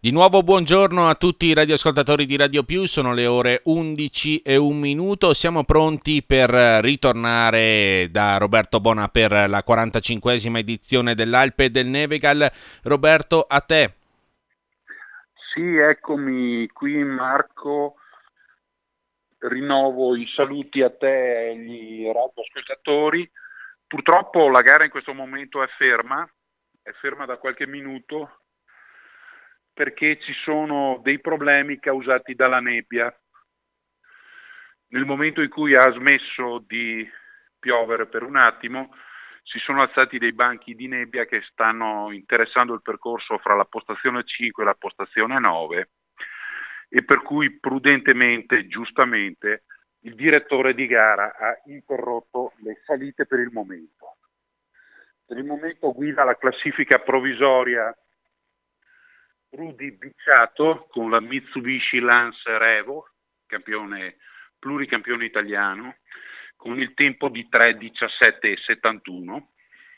Di nuovo buongiorno a tutti i radioascoltatori di Radio Più, sono le ore 11 e un minuto, siamo pronti per ritornare da Roberto Bona per la 45esima edizione dell'Alpe del Nevegal. Roberto, a te. Sì, eccomi qui Marco, rinnovo i saluti a te e agli radioascoltatori. Purtroppo la gara in questo momento è ferma da qualche minuto perché ci sono dei problemi causati dalla nebbia. Nel momento in cui ha smesso di piovere per un attimo, si sono alzati dei banchi di nebbia che stanno interessando il percorso fra la postazione 5 e la postazione 9 e per cui prudentemente, giustamente, il direttore di gara ha interrotto le salite per il momento. Per il momento guida la classifica provvisoria Rudy Bicciato con la Mitsubishi Lancer Evo, pluricampione italiano, con il tempo di 3:17,71.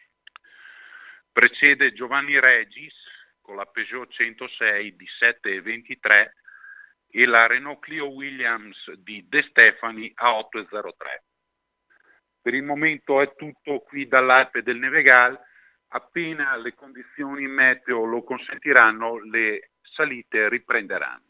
Precede Giovanni Regis con la Peugeot 106 di 7,23 e la Renault Clio Williams di De Stefani a 8,03. Per il momento è tutto qui dall'Alpe del Nevegal. Appena le condizioni meteo lo consentiranno, le salite riprenderanno.